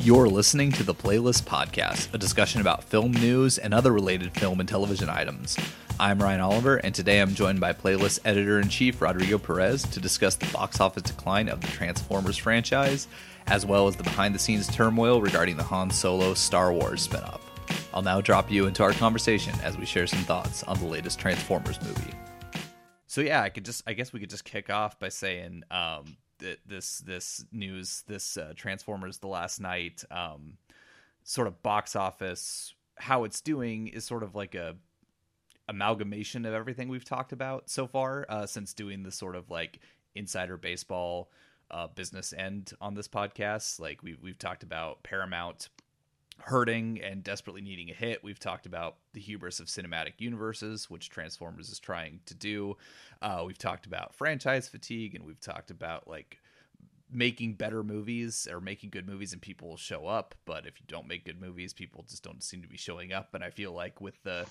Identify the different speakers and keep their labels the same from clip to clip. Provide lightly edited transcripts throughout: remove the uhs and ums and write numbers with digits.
Speaker 1: You're listening to the Playlist Podcast, a discussion about film news and other related film and television items. I'm Ryan Oliver, and today I'm joined by Playlist Editor-in-Chief Rodrigo Perez to discuss the box office decline of the Transformers franchise, as well as the behind-the-scenes turmoil regarding the Han Solo Star Wars spinoff. I'll now drop you into our conversation as we share some thoughts on the latest Transformers movie. So yeah, I guess we could just kick off by saying this news, Transformers: The Last Knight, sort of box office, how it's doing is sort of like a amalgamation of everything we've talked about so far since doing the sort of like insider baseball business end on this podcast. Like we've talked about Paramount hurting and desperately needing a hit. We've talked about the hubris of cinematic universes, which Transformers is trying to do. We've talked about franchise fatigue, and we've talked about like making better movies or making good movies and people will show up. But if you don't make good movies, people just don't seem to be showing up. And I feel like with a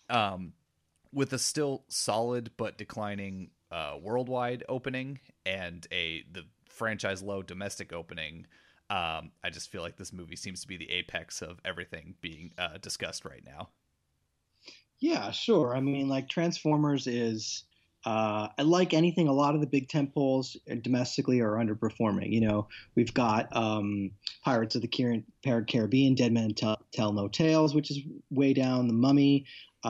Speaker 1: still solid but declining worldwide opening and the franchise low domestic opening, I just feel like this movie seems to be the apex of everything being discussed right now.
Speaker 2: Yeah, sure. I mean, like Transformers is, like anything, a lot of the big tentpoles domestically are underperforming. You know, we've got Pirates of the Caribbean, Dead Men Tell No Tales, which is way down. The Mummy.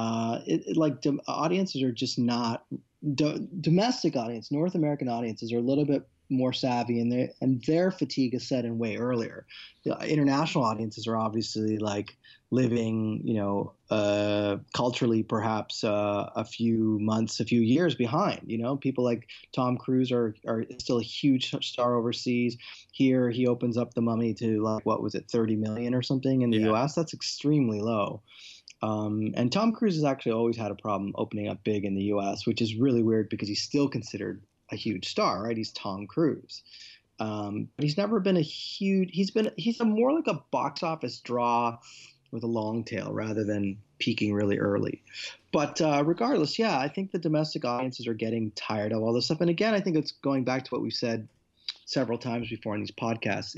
Speaker 2: Audiences are just not domestic audience. North American audiences are a little bit more savvy, and their fatigue is set in way earlier. The international audiences are obviously like living, culturally perhaps a few months, a few years behind. You know, people like Tom Cruise are still a huge star overseas. Here, he opens up The Mummy to like, what was it, 30 million or something in the U.S. That's extremely low. And Tom Cruise has actually always had a problem opening up big in the U.S., which is really weird because he's still considered a huge star, right? He's Tom Cruise. But he's never been he's more like a box office draw with a long tail rather than peaking really early. But regardless, yeah, I think the domestic audiences are getting tired of all this stuff. And again, I think it's going back to what we've said several times before in these podcasts.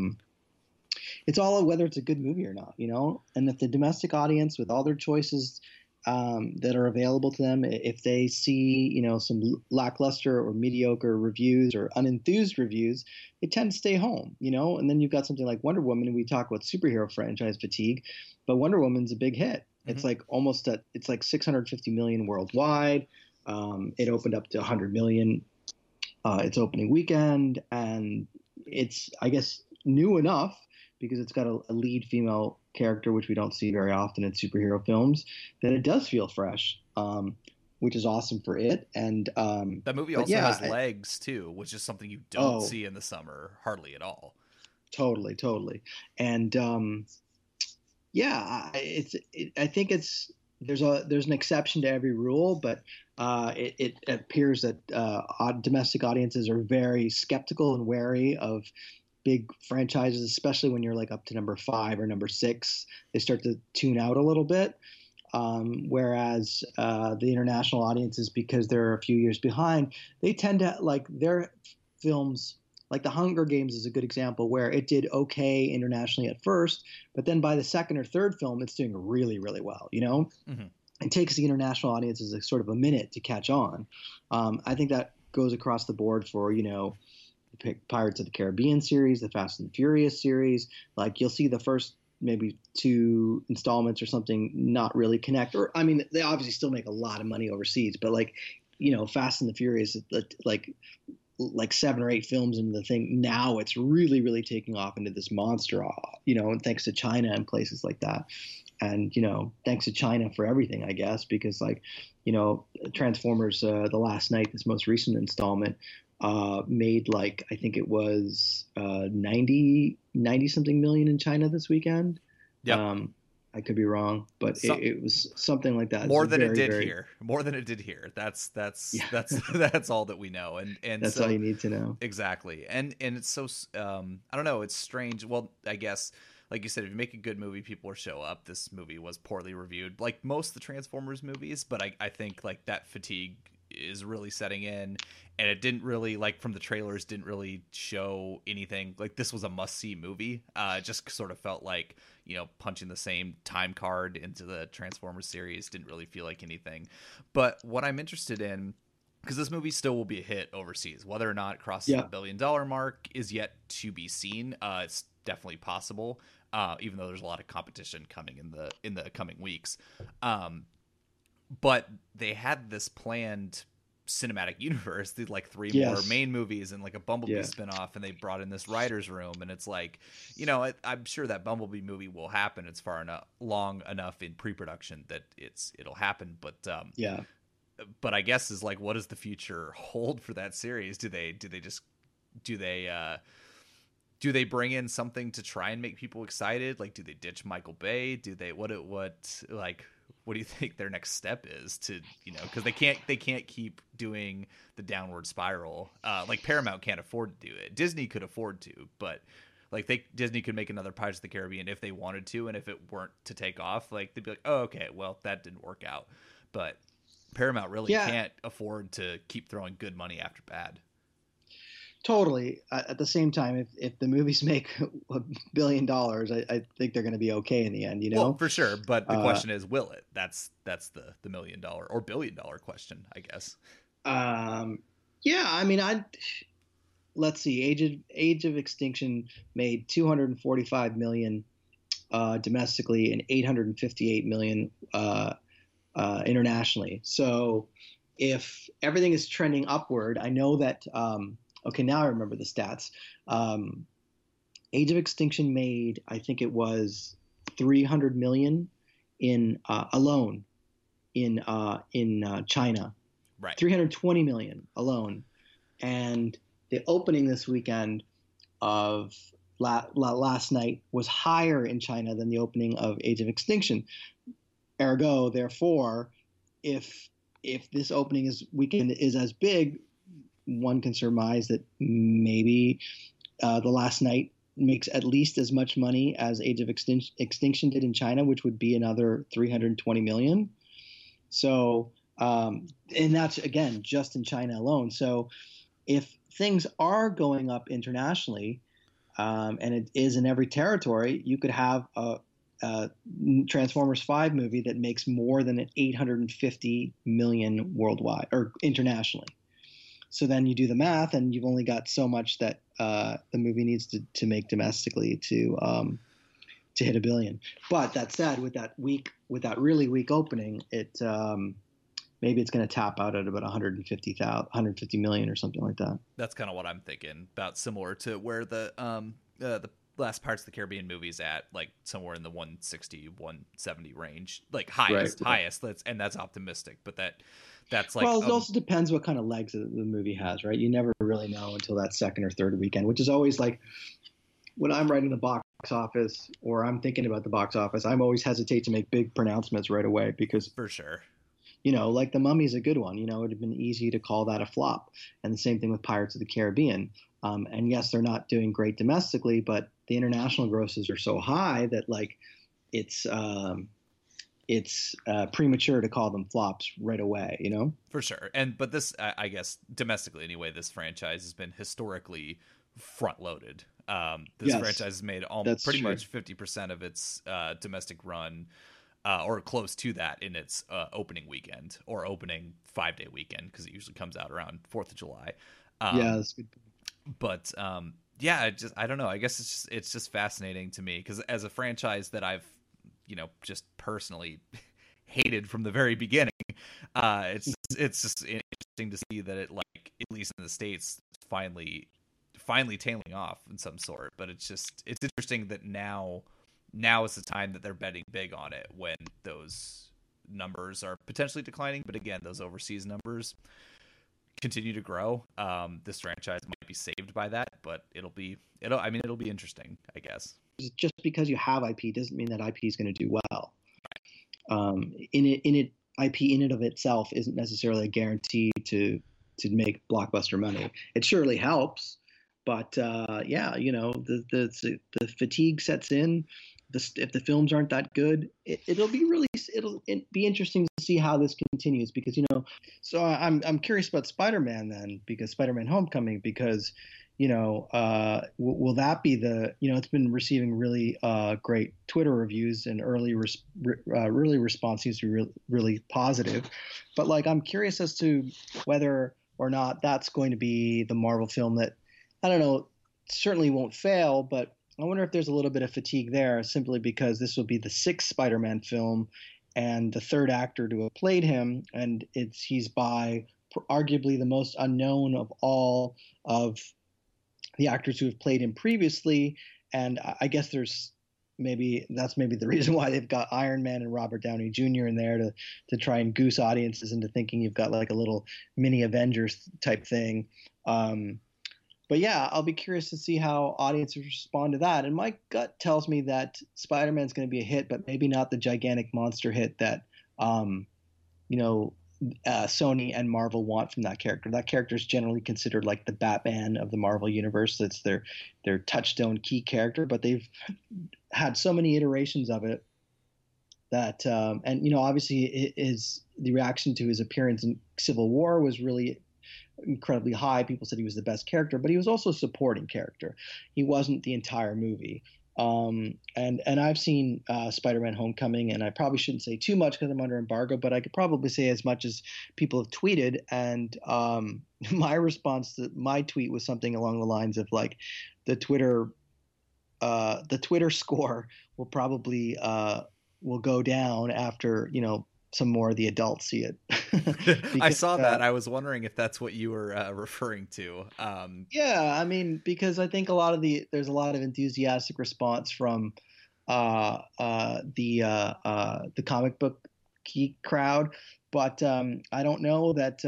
Speaker 2: It's all whether it's a good movie or not, and if the domestic audience with all their choices that are available to them, if they see, some lackluster or mediocre reviews or unenthused reviews, they tend to stay home, and then you've got something like Wonder Woman, and we talk about superhero franchise fatigue, but Wonder Woman's a big hit. Mm-hmm. It's like it's like 650 million worldwide. It opened up to 100 million its opening weekend, and it's, I guess, new enough because it's got a lead female character, which we don't see very often in superhero films, that it does feel fresh, which is awesome for it. And
Speaker 1: that movie also has legs too, which is something you don't see in the summer hardly at all.
Speaker 2: Totally. And I think there's an exception to every rule, but it appears that domestic audiences are very skeptical and wary of big franchises, especially when you're like up to number 5 or number 6, they start to tune out a little bit. Whereas the international audiences, because they're a few years behind, they tend to like their films. Like The Hunger Games is a good example where it did okay internationally at first, but then by the second or third film, it's doing really, really well. Mm-hmm. It takes the international audiences a sort of a minute to catch on. I think that goes across the board for Pirates of the Caribbean series, the Fast and Furious series. Like you'll see the first maybe 2 installments or something not really connect, or I mean they obviously still make a lot of money overseas, but like Fast and the Furious, like 7 or 8 films into the thing, now it's really, really taking off into this monster, and thanks to China and places like that. And thanks to China for everything, I guess, because Transformers The Last Knight, this most recent installment, made like, I think it was 90 something million in China this weekend.
Speaker 1: Yeah.
Speaker 2: I could be wrong, but it was something like that.
Speaker 1: More than it did here. That's all that we know. And
Speaker 2: that's all you need to know.
Speaker 1: Exactly. And it's so, I don't know. It's strange. Well, I guess, like you said, if you make a good movie, people will show up. This movie was poorly reviewed, like most of the Transformers movies, but I think like that fatigue is really setting in, and it didn't really, like, from the trailers, didn't really show anything like this was a must-see movie. It just sort of felt like, you know, punching the same time card into the Transformers series. Didn't really feel like anything. But what I'm interested in, because this movie still will be a hit overseas, whether or not it crosses the $1 billion mark is yet to be seen. It's definitely possible, even though there's a lot of competition coming in the coming weeks. But they had this planned cinematic universe, like 3 more main movies and like a Bumblebee spinoff, and they brought in this writer's room, and it's like, you know, I'm sure that Bumblebee movie will happen. It's long enough in pre-production that it'll happen. But I guess is like, what does the future hold for that series? Do they bring in something to try and make people excited? Like, do they ditch Michael Bay? Do they what do you think their next step is to, you know, because they can't keep doing the downward spiral. Like Paramount can't afford to do it. Disney could afford to, but like Disney could make another Pirates of the Caribbean if they wanted to, and if it weren't to take off, like they'd be like, oh, okay, well, that didn't work out. But Paramount really can't afford to keep throwing good money after bad.
Speaker 2: Totally. At the same time, if the movies make $1 billion, I think they're going to be okay in the end, you know?
Speaker 1: Well, for sure. But the question is, will it? That's the $1 million or $1 billion question, I guess.
Speaker 2: Yeah, I mean, let's see. Age of Extinction made $245 million domestically and $858 million internationally. So if everything is trending upward, I know that. Okay, now I remember the stats. Age of Extinction made, I think it was $300 million alone in China.
Speaker 1: Right.
Speaker 2: $320 million alone, and the opening this weekend of last night was higher in China than the opening of Age of Extinction. Ergo, therefore, if this opening weekend is as big, one can surmise that maybe the last night makes at least as much money as Age of Extinction did in China, which would be another $320 million. So, and that's, again, just in China alone. So if things are going up internationally, and it is in every territory, you could have a Transformers 5 movie that makes more than $850 million worldwide or internationally. So then you do the math, and you've only got so much that the movie needs to make domestically to hit $1 billion. But that said, with that really weak opening, it maybe it's going to tap out at about 150 million or something like that.
Speaker 1: That's kind of what I'm thinking. About similar to where the last Pirates of the Caribbean movie's at, like somewhere in the 160, 170 range, like highest. That's optimistic, but that's like,
Speaker 2: well, it also depends what kind of legs the movie has, right? You never really know until that second or third weekend, which is always like when I'm writing the box office or I'm thinking about the box office, I'm always hesitate to make big pronouncements right away because,
Speaker 1: for sure,
Speaker 2: you know, like The Mummy's a good one. You know, it would have been easy to call that a flop, and the same thing with Pirates of the Caribbean. And yes, they're not doing great domestically, but the international grosses are so high that like it's premature to call them flops right away, you know?
Speaker 1: For sure. But this, I guess, domestically anyway, this franchise has been historically front-loaded. This franchise has made pretty much 50% of its domestic run, or close to that, in its opening weekend, or opening 5-day weekend, because it usually comes out around 4th of July.
Speaker 2: That's good.
Speaker 1: But I don't know. I guess it's just fascinating to me, because as a franchise that I've, you know, just personally hated from the very beginning, it's just interesting to see that it, like, at least in the States, finally tailing off in some sort. But it's interesting that now is the time that they're betting big on it, when those numbers are potentially declining. But again, those overseas numbers continue to grow. This franchise might be saved by that, but it'll be interesting, I guess.
Speaker 2: Just because you have IP doesn't mean that IP is going to do well. IP in and of itself isn't necessarily a guarantee to make blockbuster money. It surely helps, but you know, the fatigue sets in. if the films aren't that good, it'll be interesting to see how this continues because so I'm curious about Spider-Man then because Spider-Man Homecoming because will that be it's been receiving really great Twitter reviews and early response seems to be really positive, but like I'm curious as to whether or not that's going to be the Marvel film that I don't know certainly won't fail, but I wonder if there's a little bit of fatigue there simply because this will be the sixth Spider-Man film and the third actor to have played him, and he's by arguably the most unknown of all of the actors who have played him previously. And I guess that's maybe the reason why they've got Iron Man and Robert Downey Jr. in there to try and goose audiences into thinking you've got like a little mini Avengers type thing. But yeah, I'll be curious to see how audiences respond to that. And my gut tells me that Spider-Man's going to be a hit, but maybe not the gigantic monster hit that, Sony and Marvel want from that character. That character is generally considered like the Batman of the Marvel universe. That's their touchstone key character, but they've had so many iterations of it that, obviously the reaction to his appearance in Civil War was really incredibly high. People said he was the best character, but he was also a supporting character. He wasn't the entire movie. And I've seen Spider-Man Homecoming, and I probably shouldn't say too much because I'm under embargo, but I could probably say as much as people have tweeted. And my response to my tweet was something along the lines of like the Twitter score will probably will go down after some more of the adults see it.
Speaker 1: Because, I saw that. I was wondering if that's what you were referring to.
Speaker 2: Yeah, I mean, because I think there's a lot of enthusiastic response from the comic book geek crowd, but I don't know that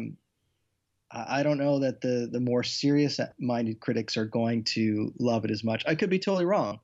Speaker 2: the more serious-minded critics are going to love it as much. I could be totally wrong.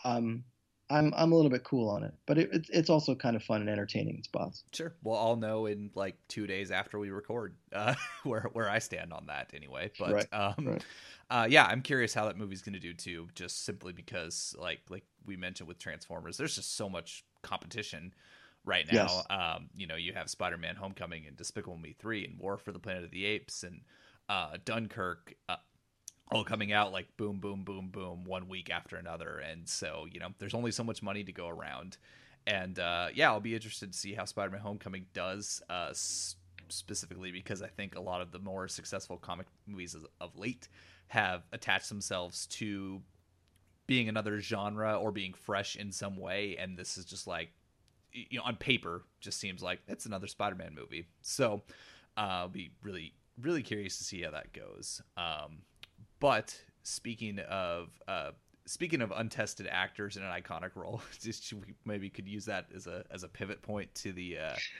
Speaker 2: I'm a little bit cool on it, but it's also kind of fun and entertaining in spots.
Speaker 1: Sure. Well, I'll know in like 2 days after we record where I stand on that anyway. But
Speaker 2: right.
Speaker 1: Yeah, I'm curious how that movie's going to do too, just simply because like we mentioned with Transformers, there's just so much competition right now.
Speaker 2: Yes.
Speaker 1: You have Spider-Man Homecoming and Despicable Me 3 and War for the Planet of the Apes and Dunkirk all coming out like boom, boom, boom, boom, 1 week after another. And so, there's only so much money to go around. And I'll be interested to see how Spider-Man Homecoming does, specifically because I think a lot of the more successful comic movies of late have attached themselves to being another genre or being fresh in some way. And this is just like, on paper, just seems like it's another Spider-Man movie. So I'll be really, really curious to see how that goes. But speaking of untested actors in an iconic role, we maybe could use that as a pivot point to the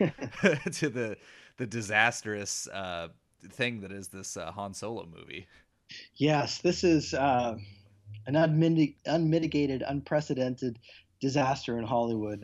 Speaker 1: to the disastrous thing that is this Han Solo movie.
Speaker 2: Yes, this is an unmitigated, unprecedented disaster in Hollywood.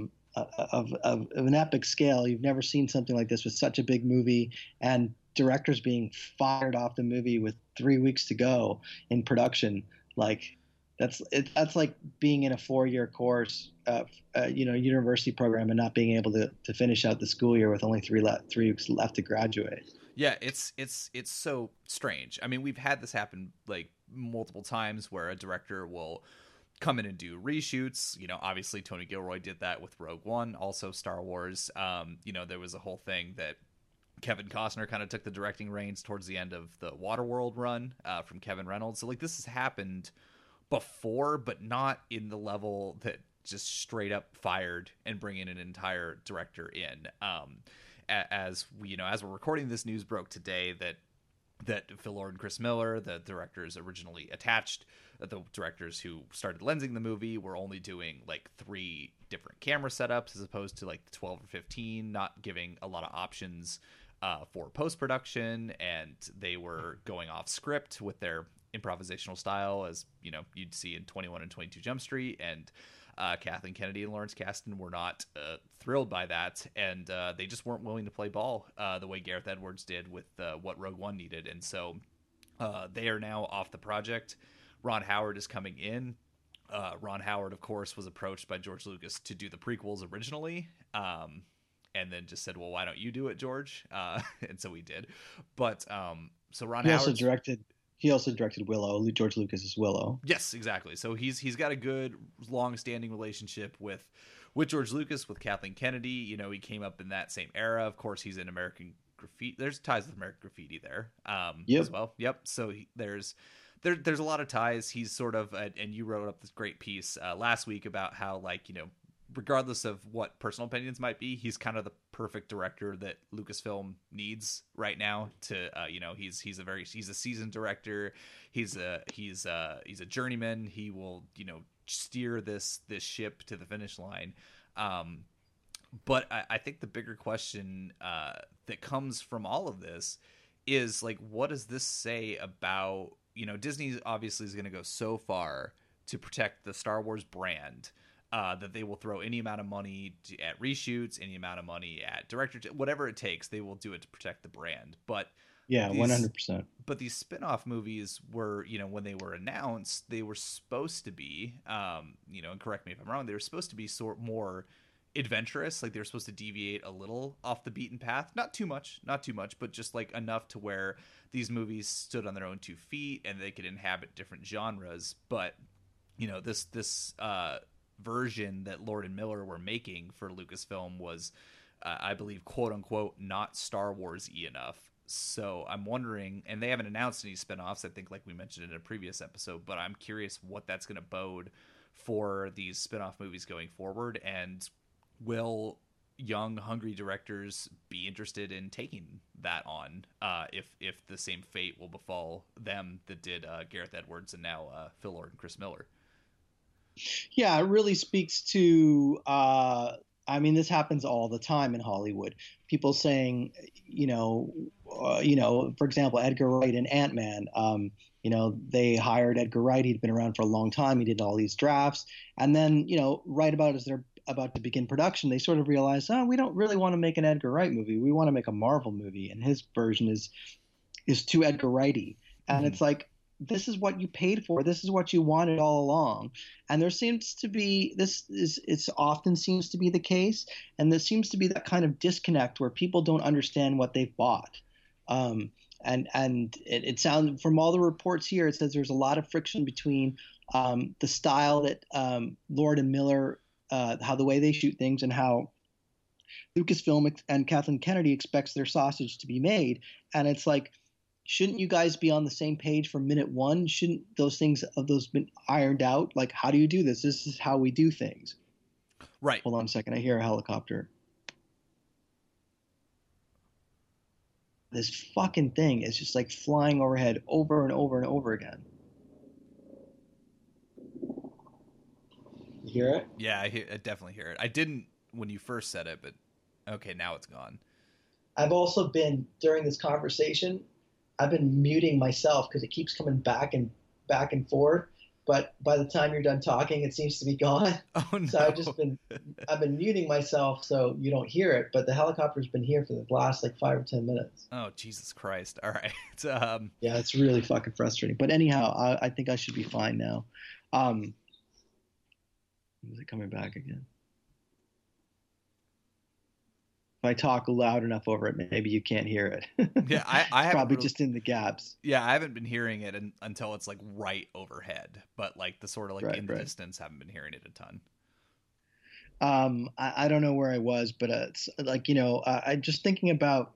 Speaker 2: Of an epic scale. You've never seen something like this with such a big movie and directors being fired off the movie with 3 weeks to go in production. Like that's like being in a 4-year course, university program and not being able to finish out the school year with only 3 weeks left to graduate.
Speaker 1: Yeah, it's so strange. I mean, we've had this happen like multiple times where a director will come in and do reshoots. Obviously Tony Gilroy did that with Rogue One, also Star Wars. There was a whole thing that Kevin Costner kind of took the directing reins towards the end of the Waterworld run from Kevin Reynolds. So like this has happened before, but not in the level that just straight up fired and bring in an entire director in. As we're recording, this news broke today that Phil Lord and Chris Miller, the directors originally attached, the directors who started lensing the movie, were only doing like 3 different camera setups as opposed to like 12 or 15, not giving a lot of options for post-production, and they were going off script with their improvisational style, as you'd see in 21 and 22 Jump Street, and Kathleen Kennedy and Lawrence Kasdan were not thrilled by that, and they just weren't willing to play ball the way Gareth Edwards did with what Rogue One needed. And so they are now off the project. Ron Howard is coming in. Ron Howard, of course, was approached by George Lucas to do the prequels originally, and then just said, "Well, why don't you do it, George?" And so we did. But so Ron
Speaker 2: He
Speaker 1: Howard
Speaker 2: also directed. He also directed Willow. George Lucas's Willow.
Speaker 1: Yes, exactly. So he's got a good, long-standing relationship with George Lucas, with Kathleen Kennedy. You know, he came up in that same era. Of course, he's in American Graffiti. There's ties with American Graffiti there, as well. Yep. So there's a lot of ties. He's sort of, and you wrote up this great piece last week about how, like, you know, regardless of what personal opinions might be, he's kind of the perfect director that Lucasfilm needs right now. To you know, he's a seasoned director. He's a journeyman. He will, you know, steer this ship to the finish line. But I think the bigger question that comes from all of this is, like, what does this say about, you know, Disney obviously is going to go so far to protect the Star Wars brand that they will throw any amount of money at reshoots, any amount of money at director, whatever it takes, they will do it to protect the brand. But
Speaker 2: yeah, 100%.
Speaker 1: But these spin-off movies were, you know, when they were announced, they were supposed to be, you know, and correct me if I'm wrong, they were supposed to be more adventurous. Like, they were supposed to deviate a little off the beaten path, not too much, but just like enough to where these movies stood on their own 2 feet and they could inhabit different genres. But, you know, this version that Lord and Miller were making for Lucasfilm was, I believe, quote unquote, not Star Wars-y enough. So I'm wondering, and they haven't announced any spinoffs, I think, like we mentioned in a previous episode, but I'm curious what that's going to bode for these spinoff movies going forward. And will young, hungry directors be interested in taking that on, if the same fate will befall them that did Gareth Edwards and now Phil Lord and Chris Miller?
Speaker 2: Yeah, it really speaks to, I mean, this happens all the time in Hollywood. People saying, for example, Edgar Wright and Ant-Man, they hired Edgar Wright. He'd been around for a long time. He did all these drafts. And then, right about as they're about to begin production, they sort of realized, we don't really want to make an Edgar Wright movie. We want to make a Marvel movie. And his version is too Edgar Wrighty. And It's like, this is what you paid for. This is what you wanted all along. And there seems to be, it often seems to be the case. And there seems to be that kind of disconnect where people don't understand what they've bought. And it sounds, from all the reports here, it says there's a lot of friction between the style that Lord and Miller, how the way they shoot things, and how Lucasfilm and Kathleen Kennedy expects their sausage to be made. And it's like, shouldn't you guys be on the same page from minute one? Shouldn't those things been ironed out? Like, how do you do this? This is how we do things.
Speaker 1: Right.
Speaker 2: Hold on a second. I hear a helicopter. This fucking thing is just like flying overhead over and over and over again. You hear it?
Speaker 1: Yeah, I definitely hear it. I didn't when you first said it, but okay, now it's gone.
Speaker 2: I've also been, during this conversation, I've been muting myself because it keeps coming back and forth. But by the time you're done talking, it seems to be gone.
Speaker 1: Oh no!
Speaker 2: So I've been muting myself so you don't hear it. But the helicopter's been here for the last like 5 or 10 minutes.
Speaker 1: Oh Jesus Christ! All right.
Speaker 2: Yeah, it's really fucking frustrating. But anyhow, I think I should be fine now. Is it coming back again? If I talk loud enough over it, maybe you can't hear it.
Speaker 1: Yeah, I
Speaker 2: probably just in the gaps.
Speaker 1: Yeah, I haven't been hearing it until it's like right overhead, but like the sort of like in the distance, haven't been hearing it a ton.
Speaker 2: I don't know where I was, but it's like, I'm just thinking about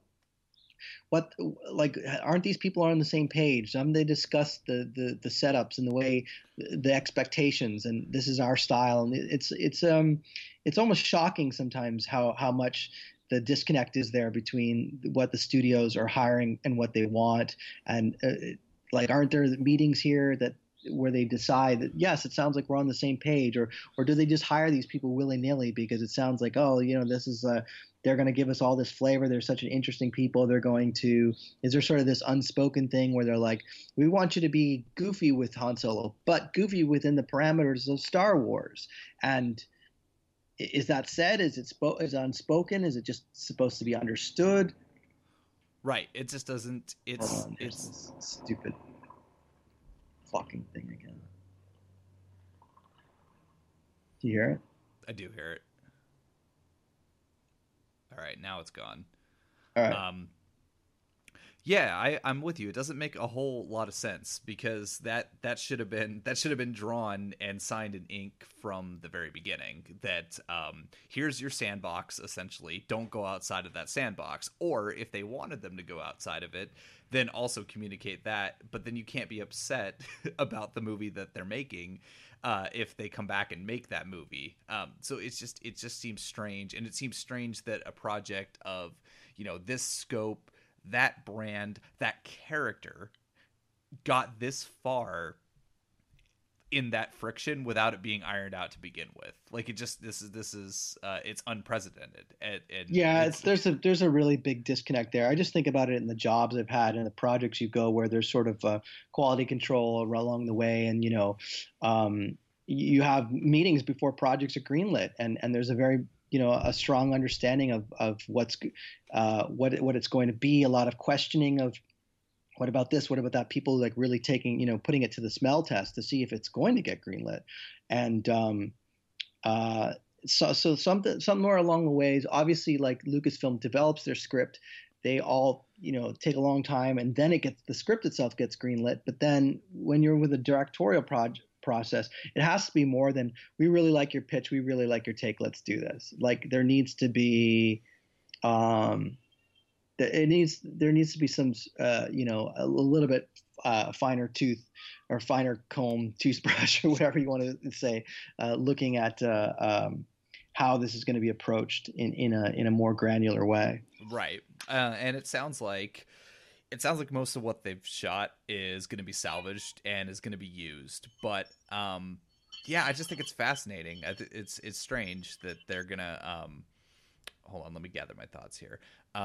Speaker 2: aren't these people on the same page? They discuss the setups and the way, the expectations, and this is our style, and it's almost shocking sometimes how much the disconnect is there between what the studios are hiring and what they want. And aren't there meetings here where they decide that, yes, it sounds like we're on the same page, or do they just hire these people willy-nilly because it sounds like, this is they're going to give us all this flavor. They're such an interesting people. Is there sort of this unspoken thing where they're like, we want you to be goofy with Han Solo, but goofy within the parameters of Star Wars? And is that said? Is it unspoken? Is it just supposed to be understood?
Speaker 1: Right. It just doesn't. It's
Speaker 2: this stupid fucking thing again. Do you hear it?
Speaker 1: I do hear it. All right, now it's gone.
Speaker 2: All right.
Speaker 1: Um, Yeah, I'm with you. It doesn't make a whole lot of sense because that should have been drawn and signed in ink from the very beginning. That here's your sandbox, essentially. Don't go outside of that sandbox. Or if they wanted them to go outside of it, then also communicate that. But then you can't be upset about the movie that they're making if they come back and make that movie. So it just seems strange, and it seems strange that a project of this scope, that brand, that character got this far in that friction without it being ironed out to begin with. Like, it just this is it's unprecedented. And
Speaker 2: Yeah,
Speaker 1: it's
Speaker 2: there's a really big disconnect there. I just think about it in the jobs I've had and the projects you go where there's sort of quality control along the way, and you have meetings before projects are greenlit, and there's a very a strong understanding of what it's going to be. A lot of questioning of what about this, what about that. People like really taking putting it to the smell test to see if it's going to get greenlit, and so something more along the ways. Obviously, like Lucasfilm develops their script, they all take a long time, and then the script itself gets greenlit. But then when you're with a directorial process, it has to be more than we really like your pitch, we really like your take, let's do this. Like there needs to be there needs to be some a little bit finer tooth or finer comb toothbrush or whatever you want to say, looking at how this is going to be approached in a more granular way.
Speaker 1: right. And it sounds like most of what they've shot is going to be salvaged and is going to be used. But yeah, I just think it's fascinating. It's strange that they're gonna hold on. Let me gather my thoughts here.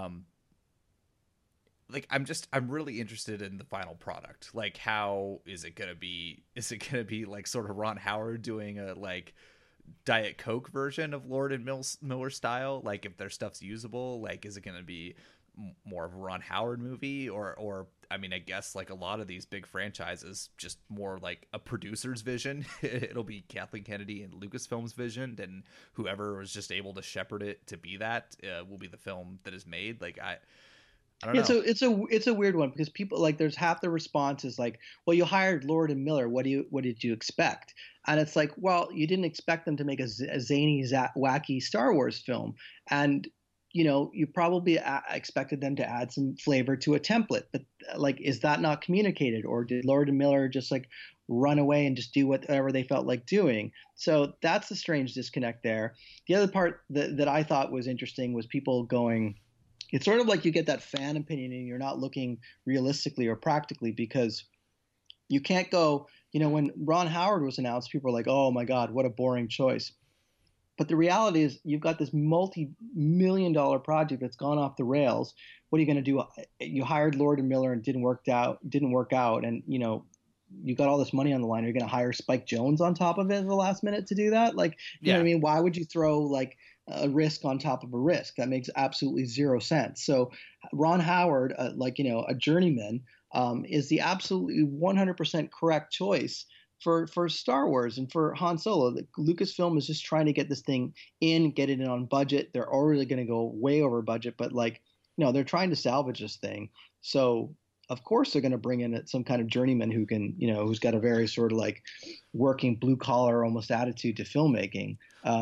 Speaker 1: Like I'm really interested in the final product. Like, how is it gonna be? Is it gonna be like sort of Ron Howard doing a like Diet Coke version of Lord and Miller style? Like, if their stuff's usable, like, is it gonna be more of a Ron Howard movie, or I mean, I guess like a lot of these big franchises, just more like a producer's vision. It'll be Kathleen Kennedy and Lucasfilm's vision, and whoever was just able to shepherd it to be that will be the film that is made. Like, I don't know.
Speaker 2: It's a weird one because people like there's half the response is like, well, you hired Lord and Miller. What did you expect? And it's like, well, you didn't expect them to make a zany, wacky Star Wars film, and you probably expected them to add some flavor to a template. But like, is that not communicated, or did Lord and Miller just like run away and just do whatever they felt like doing? So that's a strange disconnect there. The other part that I thought was interesting was people going, it's sort of like you get that fan opinion and you're not looking realistically or practically, because you can't go, when Ron Howard was announced, people were like, oh my God, what a boring choice. But the reality is you've got this multi-million-dollar project that's gone off the rails. What are you going to do? You hired Lord and Miller and it didn't work out. And, you got all this money on the line. Are you going to hire Spike Jonze on top of it at the last minute to do that? Like, you know what I mean? Why would you throw like a risk on top of a risk? That makes absolutely zero sense. So Ron Howard, a journeyman, is the absolutely 100% correct choice for Star Wars and for Han Solo. Lucasfilm is just trying to get this thing get it in on budget. They're already going to go way over budget, but they're trying to salvage this thing. So of course they're going to bring in some kind of journeyman who can, who's got a very sort of like working blue collar almost attitude to filmmaking,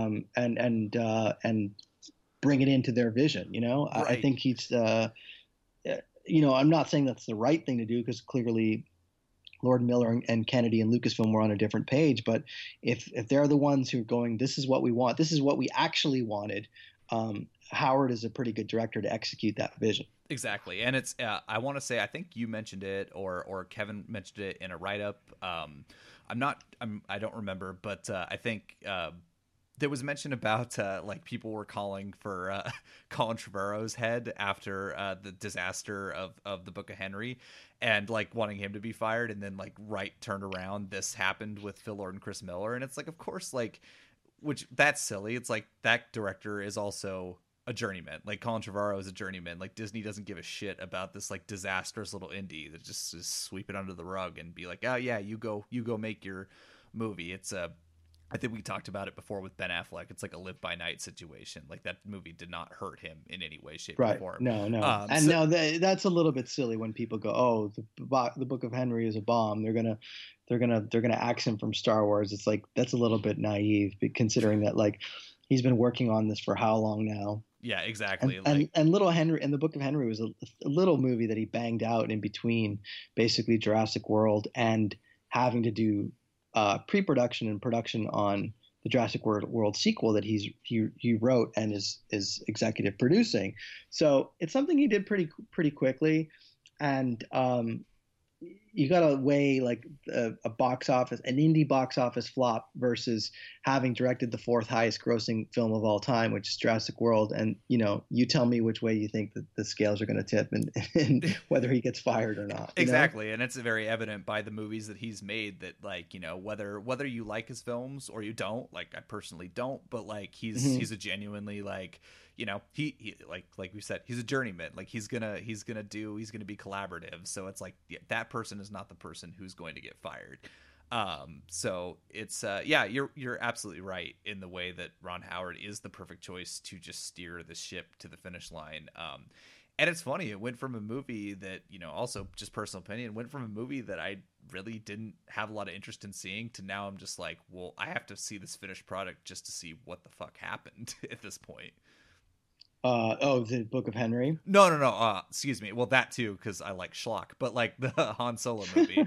Speaker 2: and bring it into their vision. Right. I think he's, I'm not saying that's the right thing to do, because clearly Lord Miller and Kennedy and Lucasfilm were on a different page. But if they're the ones who are going, this is what we want, this is what we actually wanted, Howard is a pretty good director to execute that vision.
Speaker 1: Exactly. And it's I want to say, I think you mentioned it, or Kevin mentioned it in a write-up. I don't remember, but I think there was mention about like people were calling for Colin Trevorrow's head after the disaster of the Book of Henry, and like wanting him to be fired. And then like turned around, this happened with Phil Lord and Chris Miller. And it's like, of course, like, which that's silly. It's like that director is also a journeyman. Like, Colin Trevorrow is a journeyman. Like, Disney doesn't give a shit about this like disastrous little indie that just sweep it under the rug and be like, oh yeah, you go make your movie. It's I think we talked about it before with Ben Affleck. It's like a Live by Night situation. Like that movie did not hurt him in any way, shape, or
Speaker 2: Right.
Speaker 1: form.
Speaker 2: No, no. And no, that's a little bit silly when people go, "Oh, the Book of Henry is a bomb. They're gonna axe him from Star Wars." It's like that's a little bit naive, considering that like he's been working on this for how long now?
Speaker 1: Yeah, exactly.
Speaker 2: And Little Henry and the Book of Henry was a little movie that he banged out in between basically Jurassic World and having to do pre-production and production on the Jurassic World sequel that he wrote and is executive producing. So it's something he did pretty quickly, and you got to weigh like a box office, an indie box office flop versus having directed the fourth highest grossing film of all time, which is Jurassic World. And, you tell me which way you think that the scales are going to tip and whether he gets fired or not.
Speaker 1: Exactly. And it's very evident by the movies that he's made that like, whether you like his films or you don't, like I personally don't, but like he's a genuinely like, he like we said, he's a journeyman. Like he's gonna be collaborative. So it's like that person is not the person who's going to get fired. So it's you're absolutely right in the way that Ron Howard is the perfect choice to just steer the ship to the finish line. And it's funny, it went from a movie that, also just personal opinion, went from a movie that I really didn't have a lot of interest in seeing to now I'm just like, well, I have to see this finished product just to see what the fuck happened at this point.
Speaker 2: The Book of Henry?
Speaker 1: No. Excuse me. Well, that too, because I like schlock. But like the Han Solo movie,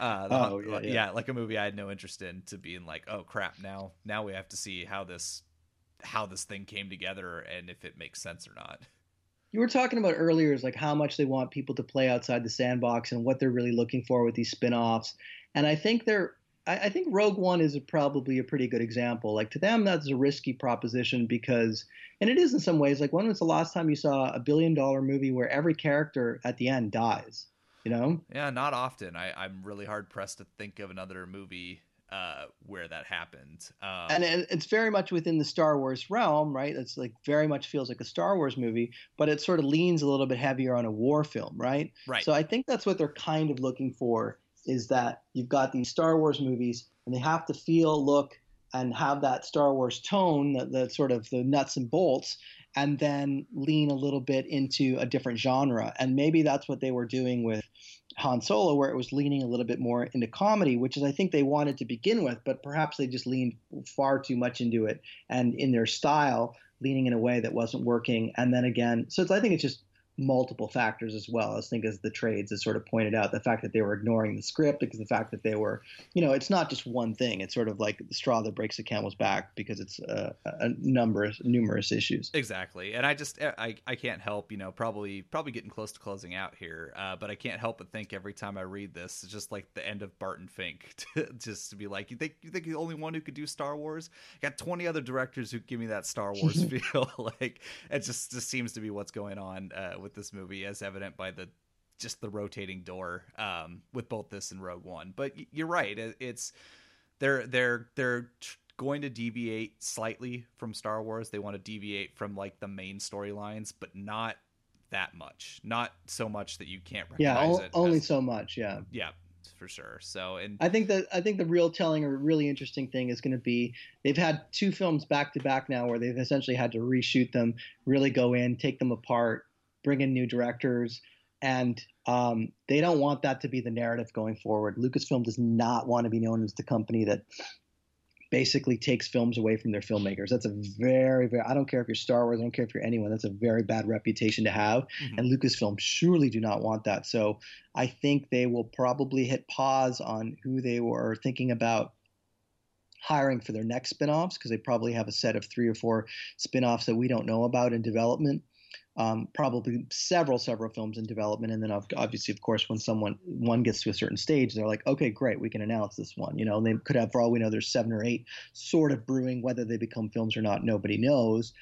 Speaker 1: like a movie I had no interest in, to being like, oh crap, now we have to see how this thing came together and if it makes sense or not.
Speaker 2: You were talking about earlier is like how much they want people to play outside the sandbox and what they're really looking for with these spin-offs, and I think I think Rogue One is probably a pretty good example. Like to them, that's a risky proposition because, and it is in some ways, like when was the last time you saw $1 billion movie where every character at the end dies,
Speaker 1: Yeah, not often. I'm really hard pressed to think of another movie where that happened.
Speaker 2: And it's very much within the Star Wars realm, right? It's like very much feels like a Star Wars movie, but it sort of leans a little bit heavier on a war film, right?
Speaker 1: Right.
Speaker 2: So I think that's what they're kind of looking for, is that you've got these Star Wars movies and they have to feel, look, and have that Star Wars tone, the sort of the nuts and bolts, and then lean a little bit into a different genre. And maybe that's what they were doing with Han Solo, where it was leaning a little bit more into comedy, which is I think they wanted to begin with, but perhaps they just leaned far too much into it and in their style, leaning in a way that wasn't working. And then again, so I think it's just multiple factors as well. I think as the trades has sort of pointed out, the fact that they were ignoring the script, because the fact that they were, it's not just one thing. It's sort of like the straw that breaks the camel's back because it's numerous issues.
Speaker 1: Exactly. And I can't help, probably getting close to closing out here, but I can't help but think every time I read this, it's just like the end of Barton Fink, just to be like, you think you're the only one who could do Star Wars? Got 20 other directors who give me that Star Wars feel. Like it just seems to be what's going on with this movie, as evident by the rotating door with both this and Rogue One. But you're right, it's they're going to deviate slightly from Star Wars. They want to deviate from like the main storylines, but not that much, not so much that you can't recognize it.
Speaker 2: Only so much. Yeah,
Speaker 1: for sure. So, and
Speaker 2: I think the real telling or really interesting thing is going to be they've had two films back to back now where they've essentially had to reshoot them, really go in, take them apart, bring in new directors, and they don't want that to be the narrative going forward. Lucasfilm does not want to be known as the company that basically takes films away from their filmmakers. That's a very, very, I don't care if you're Star Wars, I don't care if you're anyone, that's a very bad reputation to have. Mm-hmm. And Lucasfilm surely do not want that. So I think they will probably hit pause on who they were thinking about hiring for their next spinoffs, because they probably have a set of 3 or 4 spinoffs that we don't know about in development. Probably several films in development, and then obviously, of course, when one gets to a certain stage, they're like, okay, great, we can announce this one. They could have, for all we know, there's 7 or 8 sort of brewing. Whether they become films or not, nobody knows.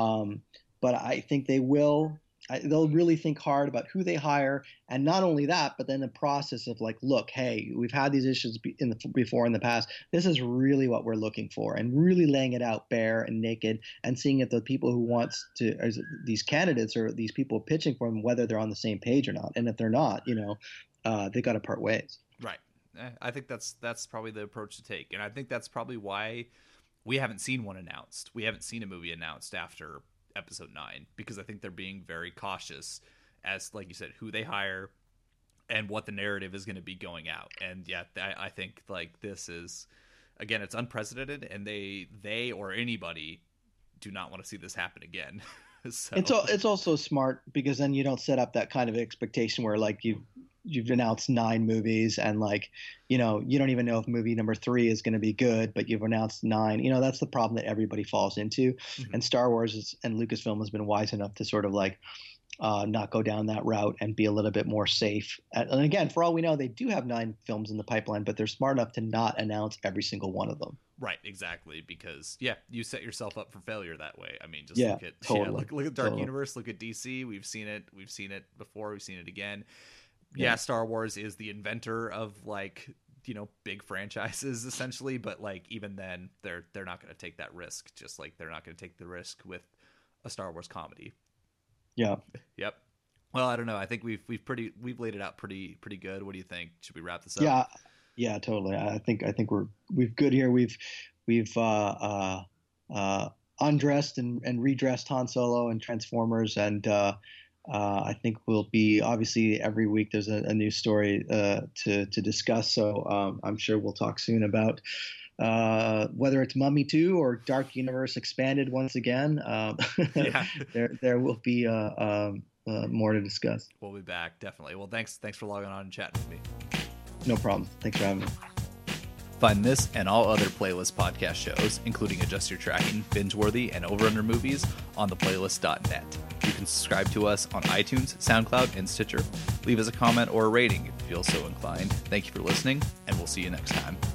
Speaker 2: But I think they will. They'll really think hard about who they hire, and not only that, but then the process of like, look, hey, we've had these issues before in the past. This is really what we're looking for, and really laying it out bare and naked, and seeing if the people who want to, these candidates or these people pitching for them, whether they're on the same page or not, and if they're not, they got to part ways.
Speaker 1: Right. I think that's probably the approach to take, and I think that's probably why we haven't seen one announced. We haven't seen a movie announced after episode 9, because I think they're being very cautious as, like you said, who they hire and what the narrative is going to be going out. And yeah, I think like this is, again, it's unprecedented, and they or anybody do not want to see this happen again. So.
Speaker 2: It's also smart, because then you don't set up that kind of expectation where like you've announced 9 movies and like, you don't even know if movie number 3 is going to be good, but you've announced 9. That's the problem that everybody falls into. Mm-hmm. And Star Wars and Lucasfilm has been wise enough to sort of like not go down that route and be a little bit more safe. And again, for all we know, they do have 9 films in the pipeline, but they're smart enough to not announce every single one of them.
Speaker 1: Right, exactly, because you set yourself up for failure that way. I mean, just look at Dark Universe, look at DC. We've seen it before, we've seen it again. Yeah, Star Wars is the inventor of like, big franchises essentially, but like even then they're not going to take that risk, just like they're not going to take the risk with a Star Wars comedy.
Speaker 2: Yeah.
Speaker 1: Yep. Well, I don't know. I think we've laid it out pretty good. What do you think? Should we wrap this up?
Speaker 2: Yeah, totally. I think we've good here. We've undressed and redressed Han Solo and Transformers, and I think we'll be, obviously every week there's a new story to discuss. So I'm sure we'll talk soon about whether it's Mummy 2 or Dark Universe expanded once again. There will be more to discuss.
Speaker 1: We'll be back, definitely. Well, thanks for logging on and chatting with me.
Speaker 2: No problem. Thanks for having me.
Speaker 1: Find this and all other Playlist podcast shows, including Adjust Your Tracking, Bingeworthy, and Over Under Movies, on theplaylist.net. You can subscribe to us on iTunes, SoundCloud, and Stitcher. Leave us a comment or a rating if you feel so inclined. Thank you for listening, and we'll see you next time.